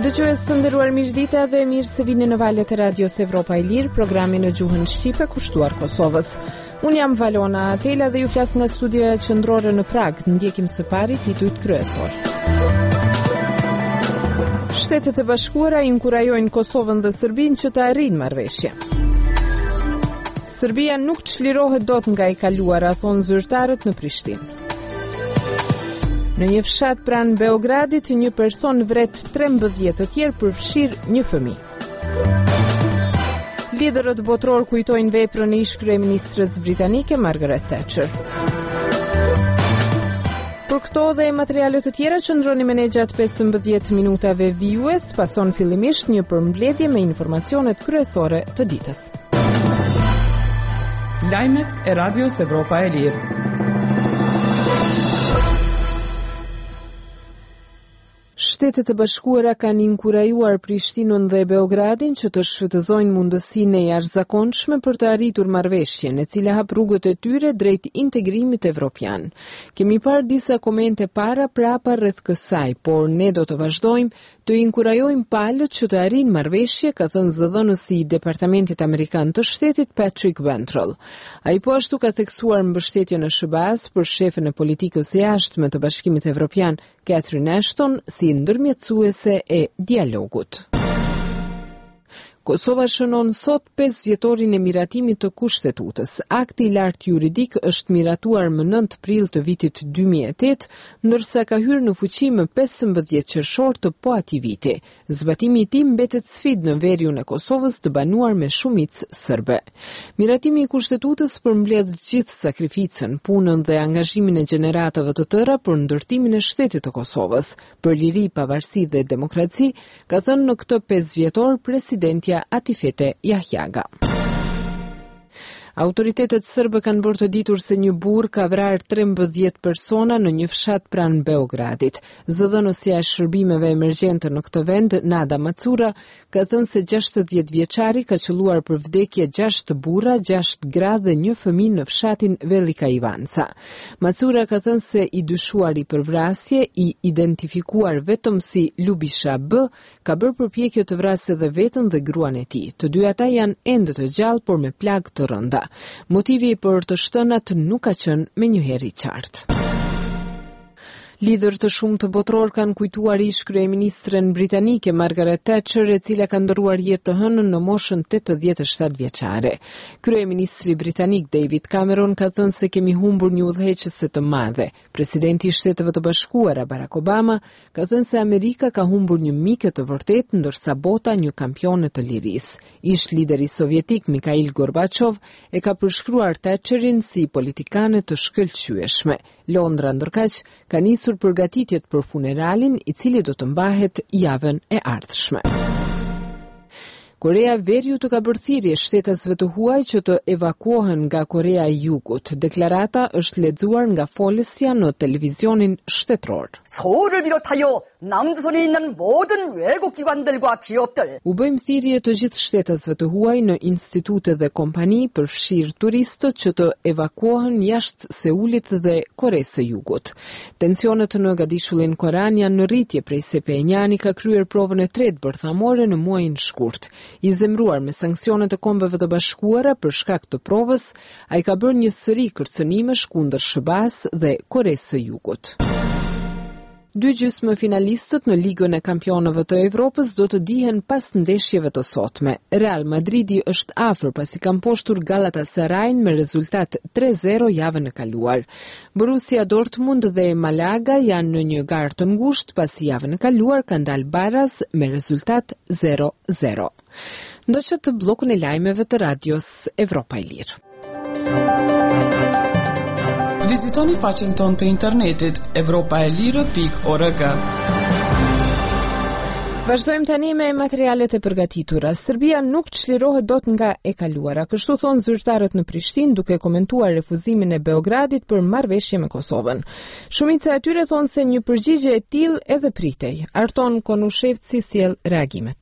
Dëgjues të nderuar, mirëdita dhe mirë se vini në valët e Radios Evropa e Lirë, programi në gjuhën shqipe kushtuar Kosovës. Unë jam Valona Atela dhe ju flas nga studioja qendrore në Prag. Ndjekim së pari titujt kryesor. Shtetet e Bashkuara inkurajojnë Kosovën dhe Serbinë që të arrijnë marrëveshje. Serbia nuk çlirohet dot nga e kaluara, thonë zyrtarët në Prishtinë. Në një fshat pranë Beogradit, një person vret 13 të tjerë përfshirë një fëmijë. Liderët botror kujtojnë veprën e ish-kryeministres britanike Margaret Thatcher. Për këto dhe materiale të tjera qëndroni me ne gjatë 15 minutave vijues, pason fillimisht një përmbledhje me informacionet kryesore të ditës. Lajmet e Radios Evropa e Lirë. Shtetet e Bashkuara kanë inkurajuar Prishtinën dhe Beogradin që të shfrytëzojnë mundësinë e jashtëzakonshme për të arritur marrëveshjen, e cila hap rrugët e tyre drejt integrimit evropian. Kemi parë disa komente prapa rreth kësaj, por ne do të vazhdojmë të inkurajojmë palët që të arrijnë marrëveshje, ka thënë zëdhënësi i Departamentit Amerikan të Shtetit Patrick Ventrell. Ai po ashtu ka theksuar mbështetjen e SBA-s për shefën e politikës së jashtme të Bashkimit Evropian, Catherine Ashton, si ndërmjetësuese e dialogut. Kosova shënon sot 5 vjetorin e miratimit të kushtetutës. Akti i lartë juridik është miratuar më 9 prill të vitit 2008, ndërsa ka hyrë në fuqi më 15 qershor të po atij viti. Zbatimi i tij mbetet sfidë në veriun e Kosovës të banuar me shumicë serbe. Miratimi i kushtetutës përmbledh gjithë sakrificën, punën dhe angazhimin e gjeneratave të tëra për ndërtimin e shtetit të Kosovës, për liri, pavarësi dhe demokraci, ka thënë në këtë 5 vjetor presidentja Atifete Jahjaga. Autoritetet serbe kanë bërë të ditur se një burr ka vrarë 13 persona në një fshat pranë Beogradit. Zëdhënësja e shërbimeve emergjente në këtë vend, Nada Macura, ka thënë se 60 vjeçari ka qelluar për vdekje 6 burra, 6 gra dhe një fëmijë në fshatin Velika Ivanca. Macura ka thënë se i dyshuari për vrasje, i identifikuar vetëm si Lubisha B, ka bërë përpjekje të vrasë edhe veten dhe gruan e tij. Të dy ata janë ende të gjallë, por me plagë të rënda. Motivi për të shtënat nuk ka qenë menjëherë i qartë. Lider të shumë të botror kanë kujtuar ish-kryeministren britanike Margaret Thatcher, e cila ka ndëruar jetë të hënën në moshën 87 vjeçare. Kryeministri britanik David Cameron ka thënë se kemi humbur një udhëheqëse të madhe. Presidenti i Shteteve të Bashkuara Barack Obama ka thënë se Amerika ka humbur një mike të vërtetë, ndërsa bota një kampione të lirisë. Ish-lideri sovjetik Mikhail Gorbachev e ka përshkruar Thatcherin si politikane të shkëlqyeshme. Londra ndërkaq ka nisur përgatitjet për funeralin, i cili do të mbahet javën e ardhshme. Korea Veriut të ka bërë thirrje shtetasve të huaj që të evakuohen nga Korea e Jugut. Deklarata është lexuar nga folësja në televizionin shtetëror. 서울을 비롯하여 남조선에 있는 모든 외국 기관들과 기업들. U bëjmë thirrje të gjithë shtetasve të huaj në institute dhe kompani, përfshirë turistët, që të evakuohen jashtë Seulit dhe Koresë së Jugut. Tensionet në Gadishullin Korean janë në rritje prej se Pyongyang ka kryer provën e tretë bërthamore në muajin shkurt. I zemruar me sanksionet e Kombeve të Bashkuara për shkak të provës, ai ka bërë një sëri kërcënimesh kundër SBA-s dhe Koresë së Jugut. Dy gjysmëfinalistët në Ligën e Kampionëve të Evropës do të dihen pas ndeshjeve të sotme. Real Madridi është afër pasi ka mposhtur Galatasarayn me rezultat 3-0 javën e kaluar. Borussia Dortmund dhe Malaga janë në një garë të ngushtë pasi javën e kaluar kanë dalë baraz me rezultat 0-0. Ndoqët të bllokun e lajmeve të Radios Evropa e Lirë. Vizitoni faqen tonë të internetit evropaelire.org. Vazhdojmë tani me materialet e përgatitura. Serbia nuk çlirohet dot nga e kaluara, kështu thonë zyrtarët në Prishtinë, duke komentuar refuzimin e Beogradit për marrëveshje me Kosovën. Shumica e tyre thonë se një përgjigje e tillë edhe pritej. Arton Konushevci sjell reagimet.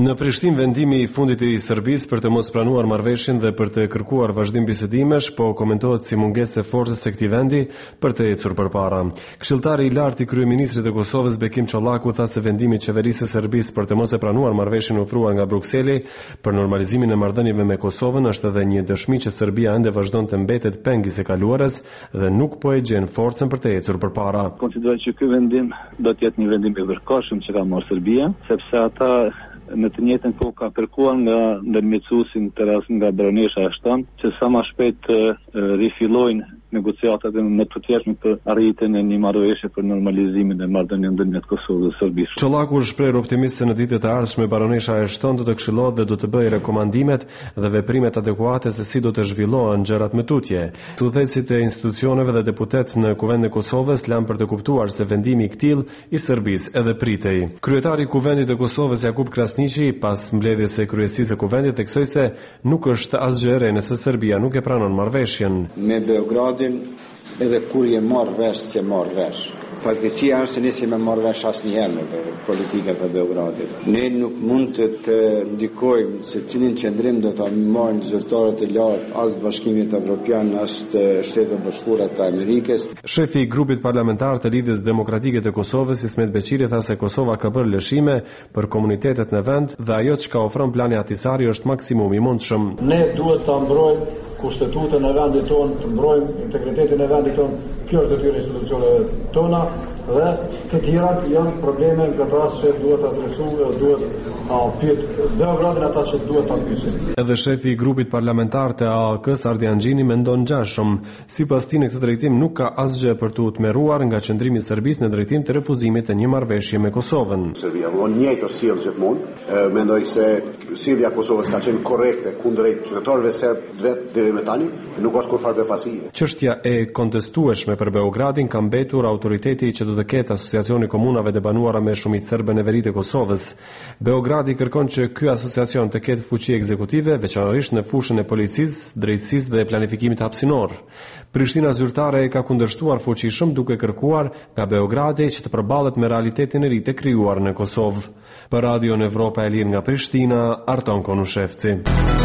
Në Prishtinë, vendimi I fundit I Serbisë për të mos pranuar marrëveshjen dhe për të kërkuar vazhdim bisedimesh, po komentohet si mungesë e forcës së këtij vendi për të ecur përpara. Këshilltari I lartë I kryeministrit të Kosovës Bekim Çollaku tha se vendimi I qeverisë së Serbisë për të mos e pranuar marrëveshjen ofruar nga Brukseli për normalizimin e marrëdhënieve me Kosovën është edhe një dëshmi që Serbia ende vazhdon të mbetet peng I së kaluarës dhe nuk po e gjen forcën për të ecur përpara. Konsideroj që ky vendim do të jetë një vendim I vërkohshëm që ka marrë Serbia, sepse ata në të njëjtën kohë ka kërkuar nga ndërmjetësuesin të rast nga baronesha Ashton që sa më shpejt rifillojnë negociatat në të tjerë për arritjen e një marrëveshje për normalizimin e marrëdhënieve ndërmjet Kosovës dhe Serbisë. Çollaku shpreh optimist se në ditët e ardhshme baronesha Ashton do të këshillohet dhe do të bëjë rekomandimet dhe veprimet adekuate se si do të zhvillohen gjërat me tutje. Udhëheqësit e institucioneve dhe deputet në Kuvendin e Kosovës lanë për të kuptuar se vendimi I këtill I Serbisë edhe pritej. Kryetari I Kuvendit të Kosovës Jakub Krasniqi pas mbledhjes së kryesisë së Kuvendit theksoi se nuk është asgjë e re nëse Serbia nuk e pranon marrëveshjen. Me Beogradin edhe kur je marrë vesh se marrë vesh. Fatkeqësia është se ne si me marrë vesh asnjëherë në politikën e Beogradit. Ne nuk mund të ndikojmë se cilin qendrim do ta marrin zyrtarët e lartë as Bashkimit Evropian as Shtetet e Bashkuara të Amerikës. Shefi I grupit parlamentar të Lidhjes Demokratike të Kosovës Ismet Beqiri tha se Kosova ka bërë lëshime për komunitetet në vend dhe ajo çka ofron plani Ahtisari është maksimumi I mundshëm. Ne duhet ta mbrojmë kushtetutën e vendit tonë, të mbrojmë integritetin e vendit tonë. Kjo është detyrë e institucioneve tona dhe të tjerat janë probleme në këtë rast që duhet adresu, duhet pyet Beogradin ata që duhet ta pyesin. Edhe shefi I grupit parlamentar të AAK-s Ardian Xhini mendon ngjashëm. Sipas tij në këtë drejtim nuk ka asgjë për të tmerruar nga qëndrimi I Serbisë në drejtim të refuzimit të një marrëveshje me Kosovën. Serbia von njëjtë sjell gjithmonë. Mendoj se sjellja e Kosovës ka qenë korrekte kundrejt qytetarëve serb vetë deri më tani, nuk është kurfar befasie. Çështja e kontestueshme për Beogradin ka mbetur autoriteti që do të ketë Asociacioni Komunave të banuara me shumicë serbe në veri të Kosovës. Beogradi kërkon që ky asociacion të ketë fuqi ekzekutive, veçanërisht në fushën e policisë, drejtësisë dhe planifikimit hapësinor. Prishtina zyrtare ka kundërshtuar fuqishëm duke kërkuar nga Beogradi që të përballet me realitetin e ri të krijuar në Kosovë. Për Radio Evropa e Lirë nga Prishtina, Arton Konushevci.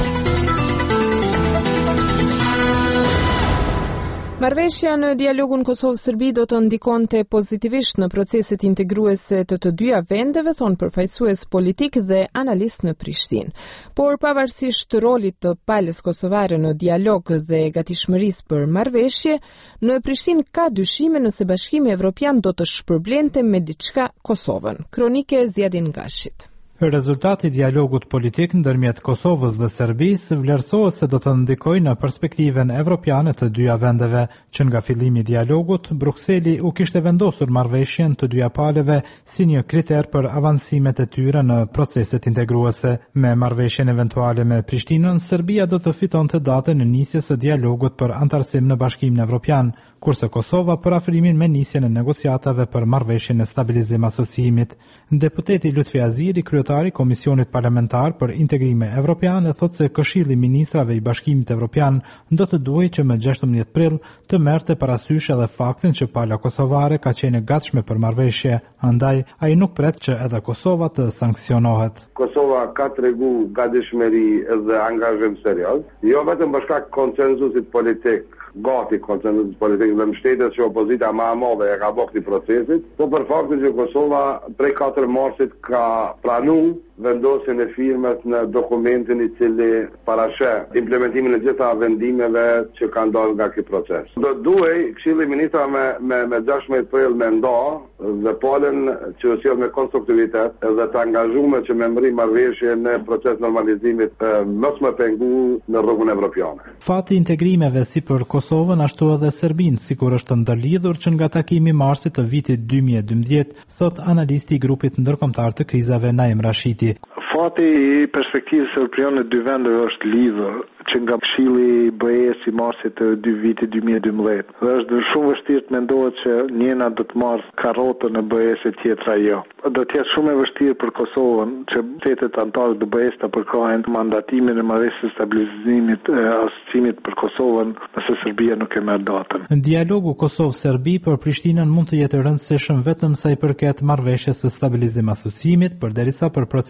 Marrëveshja në dialogun Kosovë-Serbi do të ndikonte pozitivisht në proceset integruese të dyja vendeve, thonë përfaqësues politik dhe analist në Prishtinë. Por pavarësisht rolit të palës kosovare në dialog dhe gatishmërisë për marrëveshje, në Prishtinë ka dyshime nëse Bashkimi Evropian do të shpërblente me diçka Kosovën. Kronike Zjadin Gashit. Rezultati I dialogut politik ndërmjet Kosovës dhe Serbisë vlerësohet se do të ndikojë në perspektiven evropiane të dyja vendeve, që nga fillimi I dialogut Brukseli u kishte vendosur marrëveshjen të dyja palëve si një kriter për avancimet e tyre në proceset integruese. Me marrëveshjen eventuale me Prishtinën, Serbia do të fitonte datën e nisjes së dialogut për antarësim në Bashkimin Evropian, kurse Kosova për afrimin me nisjen e negociatave për marrëveshjen e stabilizim asociimit. Deputeti Lutfi Aziri, kryetari Komisionit Parlamentar për Integrime Evropian, thotë se Këshilli I Ministrave I Bashkimit Evropian do të duhej që më 16 prill të merrte parasysh edhe faktin që pala kosovare ka qenë e gatshme për marrëveshje, andaj ai nuk pret që edhe Kosova të sanksionohet. Kosova ka tregu gatishmëri dhe angazhim serioz, jo vetëm për shkak konsenzusit politik, gati konsenzusit politik dhe mbështetjes që opozita më e madhe e ka bërë këtij procesit, por për faktin që Kosova prej 4 marsit ka pranuar vendosjen e firmës në dokumentin I cili parasheh implementimin e gjitha vendimeve që kanë dalë nga ky proces. Do duhej Këshilli I Ministrave me 16 prill me nda dhe palën që sjell me konstruktivitet dhe të angazhuar që me mbri marrëveshje në proces normalizimit mos më pengu në rrugën evropiane. Fati I integrimeve si për Kosovën ashtu edhe Serbinë, sikur është ndërlidhur që nga takimi I marsit të vitit 2012, thot analisti I grupit ndërkombëtar të krizave Naim Rashiti. Fati I perspektivës evropiane të dy vendeve është lidhur që nga Këshilli I BE-s I marsit të vitit 2012. Dhe është shumë vështirë të mendohet që njëna do të marrë karrotën e BE-s e tjetra jo. Do të jetë shumë e vështirë për Kosovën që shtetet anëtare të BE-s të përkrohen mandatimin e marrëveshjes së stabilizimit asociimit për Kosovën nëse Serbia nuk e merr datën. Dialogu Kosovë-Serbi për Prishtinën mund të jetë rëndësishëm vetëm sa I përket marrëveshjes së stabilizim asociimit, përderisa për procesin e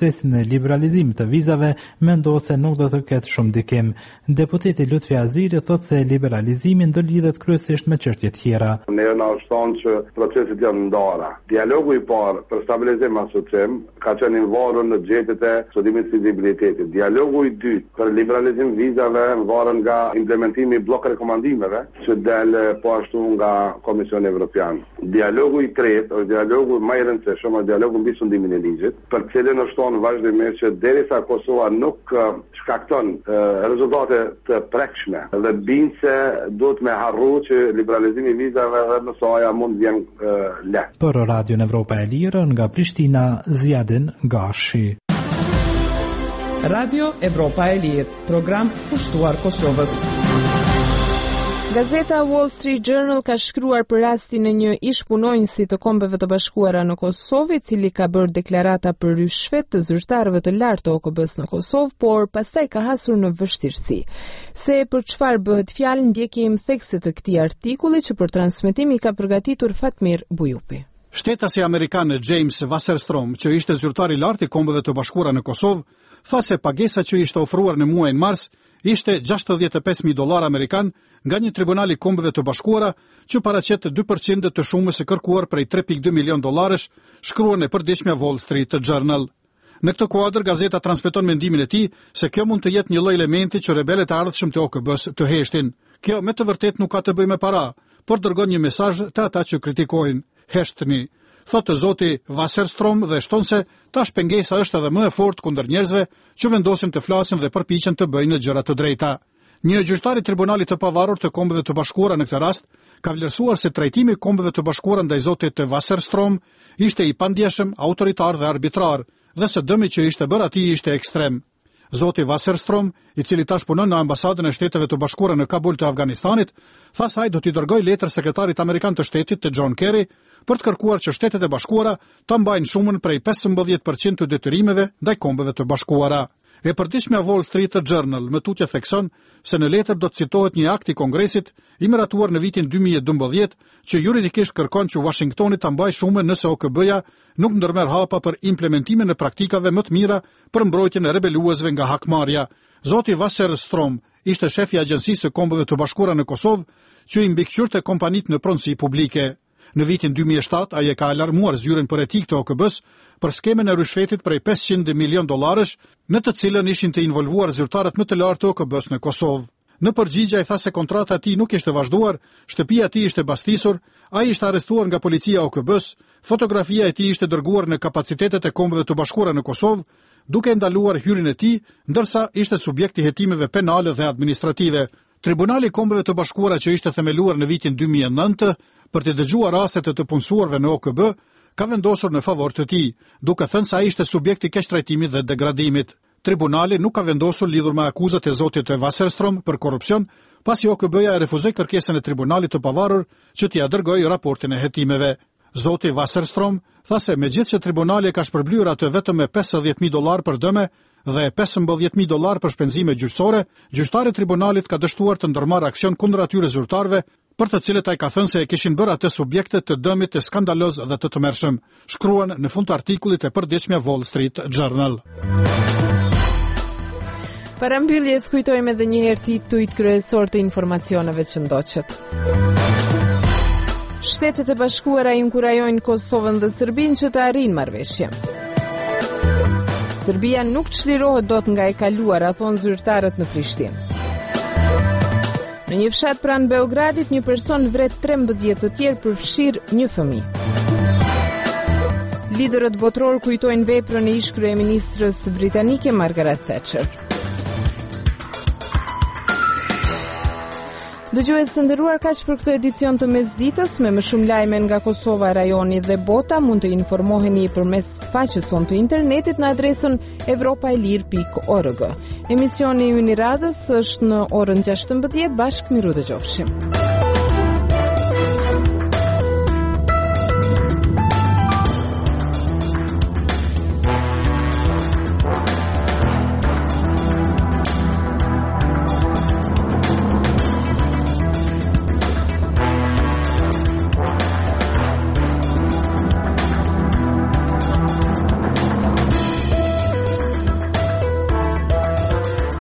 liberalizim të vizave mendohet se nuk do të ketë shumë ndikim. Deputeti Lutfi Aziri thotë se liberalizimi do lidhet kryesisht me çështje tjera. Ne na shton që proceset janë ndara. Dialogu i parë për stabilizim asocim ka qenë i varur në gjetjet e studimit fizibilitetit. Dialogu i dytë për liberalizim vizave varet nga implementimi i blok rekomandimeve që del po ashtu nga Komisioni Evropian. Dialogu i tretë është dialogu më i rëndësishëm, është dialogu mbi sundimin e ligjit, për cilën është thonë vazhdimisht që derisa Kosova nuk shkakton rezultate të prekshme dhe bind se duhet me harru që liberalizimi i vizave dhe në soja mund vjen lehtë. Për Radion Evropa e Lirë nga Prishtina, Zjadin Gashi. Radio Evropa e Lirë, program pushtuar Kosovës. Gazeta Wall Street Journal ka shkruar për rastin e një ish-punonjësi të Kombeve të Bashkuara në Kosovë, i cili ka bërë deklarata për ryshfet të zyrtarëve të lartë të OKB-s në Kosovë, por pastaj ka hasur në vështirësi. Se për çfarë bëhet fjalë, ndjekim thekse të këtij artikulli që për transmetim i ka përgatitur Fatmir Bujupi. Shtetasi amerikan James Wasserstrom, që ishte zyrtar i lartë i Kombeve të Bashkuara në Kosovë, tha se pagesa që ishte ofruar në muajin mars ishte $65,000 amerikan nga një tribunal i Kombeve të Bashkuara që paraqet 2% të shumës së kërkuar prej $3.2 milion, shkruan e përditshmja Wall Street Journal. Në këtë kuadër, gazeta transmeton mendimin e tij se kjo mund të jetë një lloj elementi që rebelët e ardhshëm të OKB-s të heshtin. Kjo me të vërtetë nuk ka të bëjë me para, por dërgon një mesazh te ata që kritikojnë. Heshtni, thotë zoti Wasserstrom dhe shton se tash pengesa është edhe më e fortë kundër njerëzve që vendosin të flasin dhe përpiqen të bëjnë gjëra të drejta. Një gjyqtar i Tribunalit të Pavarur të Kombeve të Bashkuara në këtë rast ka vlerësuar se trajtimi i Kombeve të Bashkuara ndaj zotit Wasserstrom ishte i pandjeshëm, autoritar dhe arbitrar, dhe se dëmi që ishte bërë atij ishte ekstrem. Zoti Wasserstrom, i cili tash punon në ambasadën e Shteteve të Bashkuara në Kabul të Afganistanit, tha se ai do t'i dërgojë letër sekretarit amerikan të shtetit të John Kerry për të kërkuar që Shtetet e Bashkuara ta mbajnë shumën prej 15% të detyrimeve ndaj Kombeve të Bashkuara. E përditshmja Wall Street Journal më tutje thekson se në letër do të citohet një akt i Kongresit i miratuar në vitin 2012 që juridikisht kërkon që Washingtoni ta mbajë shumën nëse OKB-ja nuk ndërmerr hapa për implementimin e praktikave më të mira për mbrojtjen e rebeluesve nga hakmarrja. Zoti Wasserstrom ishte shefi i Agjencisë së Kombeve të Bashkuara në Kosovë, që i mbikëqyrte kompanitë në pronësi publike. Në vitin 2007, ai e ka alarmuar zyrën për etikë të OKB-s për skemën e ryshfetit prej $500 milion, në të cilën ishin të involvuar zyrtarët më të lartë të OKB-s në Kosovë. Në përgjigje ai tha se kontrata e tij nuk ishte vazhduar, shtëpia e tij ishte bastisur, ai ishte arrestuar nga policia e OKB-s, fotografia e tij ishte dërguar në kapacitetet e Kombeve të Bashkuara në Kosovë, duke ndaluar hyrjen e tij, ndërsa ishte subjekt i hetimeve penale dhe administrative. Tribunali i Kombeve të Bashkuara, që ishte themeluar në vitin 2009 për të dëgjuar rastet e të punësuarve në OKB, ka vendosur në favor të tij, duke thënë se ai ishte subjekt i keqtrajtimit dhe degradimit. Tribunali nuk ka vendosur lidhur me akuzat e zotit Wasserstrom për korrupsion, pasi OKB-ja e refuzoi kërkesën e Tribunalit të Pavarur që t'i dërgojë raportin e hetimeve. Zoti Wasserstrom tha se megjithëse që tribunali ka shpërblyer atë vetëm me $50,000 për dëme dhe $15,000 për shpenzime gjyqësore, gjyqtari i tribunalit ka dështuar të ndërmarrë aksion kundër atyre zyrtarëve, për të cilët ai ka thënë se e kishin bërë atë subjekte të dëmit të skandaloz dhe të tmerrshëm, shkruan në fund të artikullit e përditshmja Wall Street Journal. Para mbylljes kujtojmë edhe një herë titujt kryesor të informacioneve që ndoqët. Shtetet e Bashkuara inkurajojnë Kosovën dhe Serbinë që të arrijnë marrëveshje. Serbia nuk çlirohet dot nga e kaluara, thonë zyrtarët në Prishtinë. Në një fshat pranë Beogradit, një person vret 13 të tjerë përfshirë një fëmijë. Liderët botror kujtojnë veprën e ish kryeministrës britanike Margaret Thatcher. Dëgjues të nderuar, kaq për këtë edicion të mesditës. Me më shumë lajme nga Kosova, rajoni dhe bota, mund të informoheni përmes faqes sonë të internetit në adresën europaelir.org. Emisioni i radhës është në orën 16:00, bashkë miru dëgjofshim.